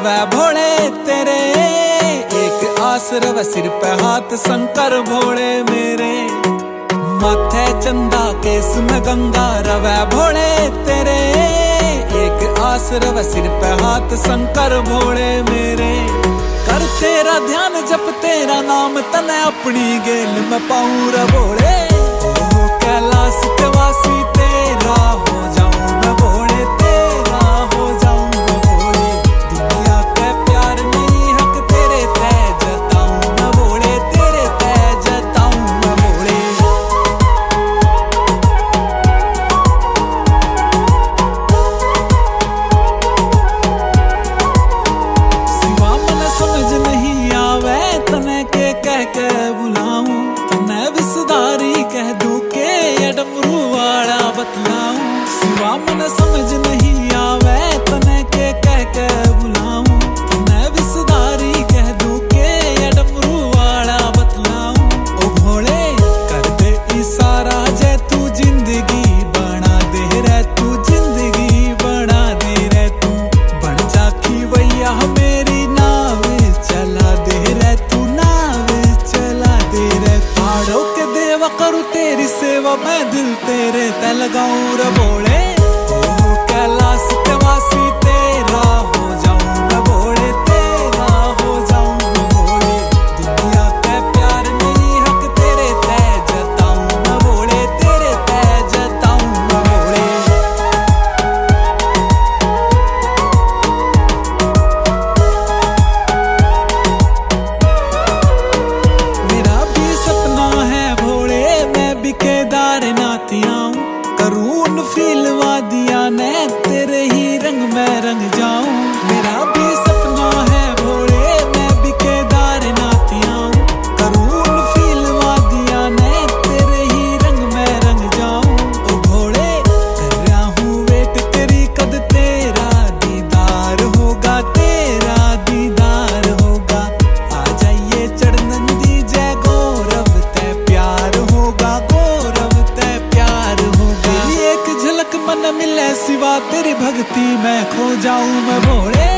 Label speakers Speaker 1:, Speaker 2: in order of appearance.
Speaker 1: रवै भोले तेरे, एक आस रवै सिर पे हाथ शंकर भोले मेरे। माथे चंदा केस में गंगा रवै भोले तेरे, एक आस रवै सिर पे हाथ शंकर भोले मेरे। कर तेरा ध्यान जप तेरा नाम तने अपनी गेल में पाऊं रे भोले। कैलाश के वासी तेरा हो जाऊं मैं भोले, तेरा हो जाऊं मैं भोले। दुनिया के प्यार नहीं हक तेरे ते जताऊं मैं भोले, तेरे ते जताऊं मैं भोले। सिवा मन समझ नहीं आवे तने के कह के बुलाऊं, तने विसदारी कह दूं के या डमरू वाला बतलाऊं। सिवा मन समझ नहीं आवे तने के कह के बुलाऊं, तने विसदारी कह दूं के या डमरू वाला बतलाऊं। ओ भोले कर दे इशारा जे तू जिंदगी बना दे रे, तू जिंदगी बना दे रे। तू बन जाखी वैया मेरी नाव चला दे रे, तू नाव चला दे रे। पहाड़ों के देवा करूं तेरी सेवा मैं दिल तेरे ते लगाऊं रे भोले। कैलाश के वासी तेरा हो जाऊं मैं भोले, तेरा हो जाऊं मैं भोले। दुनिया के प्यार नहीं हक तेरे ते जताऊं मैं भोले, तेरे ते जताऊं मैं भोले। मेरा भी सपना है भोले मैं भी केदारनाथ आऊं, करूं उन फील वादियां ने तेरे ही रंग में रंग जाऊं। मेरा भी सपना है भोले मैं भी केदारनाथ आऊं, करूं उन फील वादियां ने तेरे ही रंग में रंग जाऊं। ओ भोले कर रहा हूँ वेट तेरी कद तेरा दीदार होगा, तेरा दीदार होगा। आ जाइए चढ़नंदी जय गौरव ते प्यार होगा, गौरव ते प्यार होगा। एक झलक मन मिले सिवा तेरी भक्ति में खो जाऊं मैं भोले।